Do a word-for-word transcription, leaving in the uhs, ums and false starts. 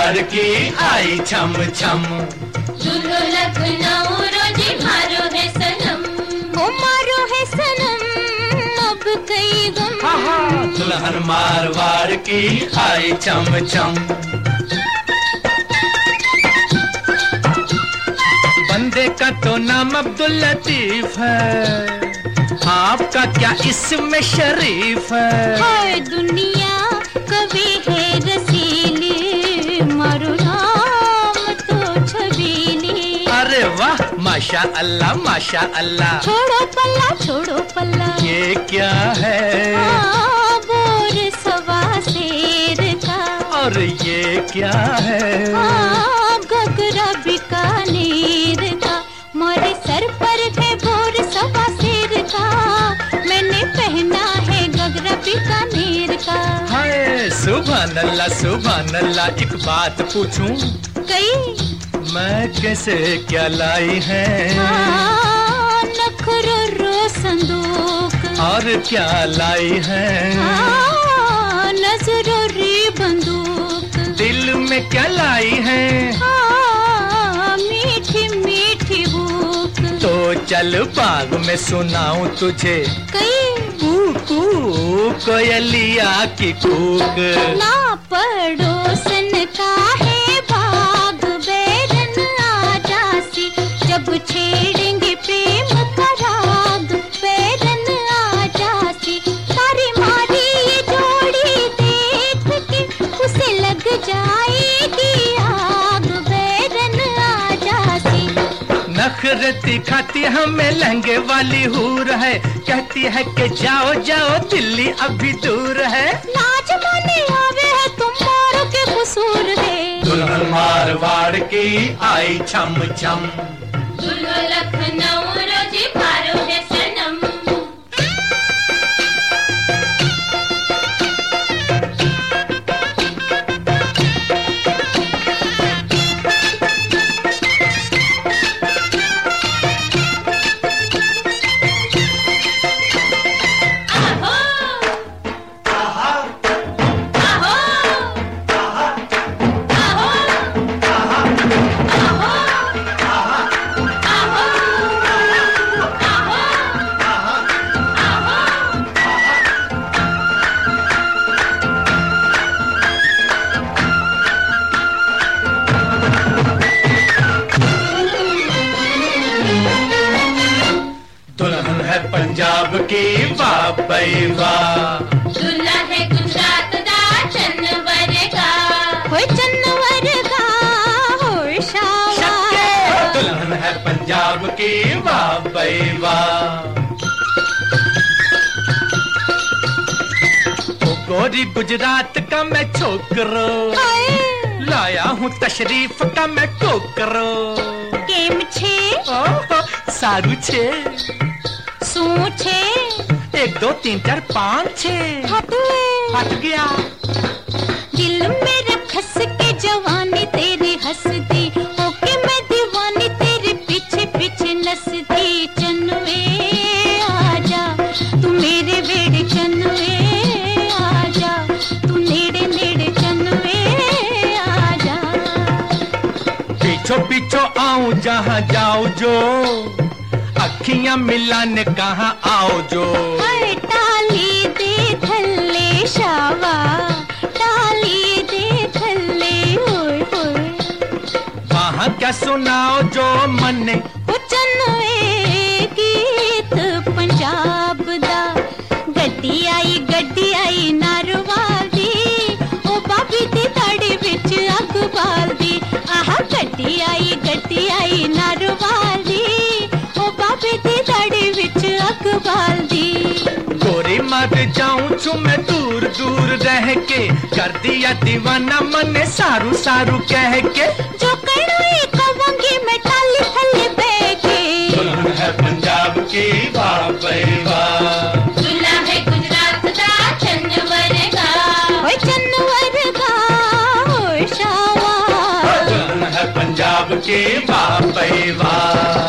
वार की आई छम छम। दुल्हो लखनऊ रोजी मारो है सनम, ओ मारो है सनम अब कई गम। हाँ हाँ दुल्हन मारवाड़ की आई छम छम। बंदे का तो नाम अब्दुल लतीफ है, आपका क्या इसमें शरीफ है। हाय दुनिया कभी है रसीली, मारो नाम तो छबीली। अरे वाह माशा अल्लाह माशा अल्लाह। छोड़ो पल्ला छोड़ो पल्ला, ये क्या है? हाँ, बोर सवा शेर का। और ये क्या है? हाँ, घघरा बीकानेर का। मोरे सर पर है बोर सवा शेर का, मैंने पहना है घघरा बीकानेर का। हाय सुभान अल्लाह सुभान अल्लाह। एक बात पूछूं? कई मैं कैसे क्या लाई है? हाँ, नखरो रो संदूक। और क्या लाई है? हाँ, नजरो री बंदूक। दिल में क्या लाई है? हाँ, मीठी मीठी भूख। तो चल बाग में सुनाऊं तुझे कई कू कोयलिया की कूक। ना पड़ोसन का है भाग, बैरन आ जासी जब छेड़ेंगे प्रेम का राग। बैरन आ जासी तारी मारी ये जोड़ी देख के उसे लग जाएगी आग। बैरन आ जासी नखरती खाती हमें लहंगे वाली हूर है, कहती है कि जाओ जाओ दिल्ली अभी दूर है। नाच माने आवे है तुम मारो के कसूर है। दुल्हन मारवाड़ की आई छम छम। दुल्हो लखनऊ रोजी मारो है सनम। दुल्हन है पंजाब की वाह भाई वाह। दूल्हा है गुजरात दा चन्नवर का, होय चन्नवर का होय शावा। दुल्हन है पंजाब की वाह भाई वाह। ओ गोरी गुजरात का मैं छोकरो, लाया हूँ तशरीफ का मैं टोकरो। केम छे ओह, सारू छे सू छे एक दो तीन चार पाँच छः हटुए हट गया। दिल मेरे खस के जवानी तेरी हंसदी, ओके मैं दीवानी तेरे पीछे पीछे नसदी। चन्नुए आजा तू मेरे वेड़े, चन्नुए आजा तू नेड़े नेड़े, चन्नुए आजा। पीछो पीछो आऊं जहाँ जाओ जो, अखियां मिलाने कहाँ आओ जो। हाय टाली दे थल्ले शावा, टाली दे थल्ले होय होय। वहाँ क्या सुनाओ जो मने, ओ चन्नुए गीत पंजाब दा। गड्डी आई गड्डी आई नारवाल दी, ओ बाबी दी दाड़ी विच अग बाल दी। आहा गड्डी आई गड्डी आई नारवाल दी, ओ बाबी दी दाड़ी विच अग बाल दी। गोरी मर जाऊं छू मैं दूर दूर रह के, कर दिया दीवाना मने सारू सारू कह के। जो कड़ोई कहूंगी मैं टाली थल्ले बह के। दुल्हन है पंजाब की वाह भाई वाह। दूल्हा है गुजरात दा चन्नवर का, होय चन्नवर का होय शावा। दुल्हन है पंजाब की वाह भाई वाह।